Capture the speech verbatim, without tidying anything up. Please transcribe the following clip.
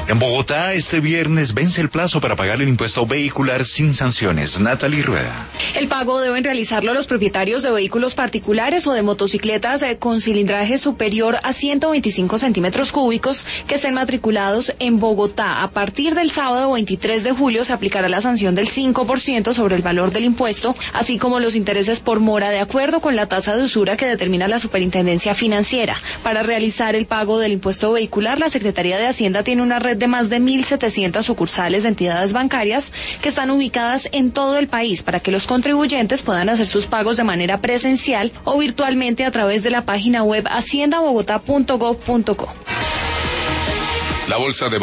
En Bogotá, este viernes vence el plazo para pagar el impuesto vehicular sin sanciones. Natalie Rueda. El pago deben realizarlo los propietarios de vehículos particulares o de motocicletas con cilindraje superior a ciento veinticinco centímetros cúbicos que estén matriculados en Bogotá. A partir del sábado veintitrés de julio se aplicará la sanción del cinco por ciento sobre el valor del impuesto, así como los intereses por mora, de acuerdo con la tasa de usura que determina la Superintendencia Financiera. Para realizar el pago del impuesto vehicular, la Secretaría de Hacienda tiene una red de más de mil setecientas sucursales de entidades bancarias que están ubicadas en todo el país para que los contribuyentes puedan hacer sus pagos de manera presencial o virtualmente a través de la página web hacienda bogotá punto gov punto co. La bolsa de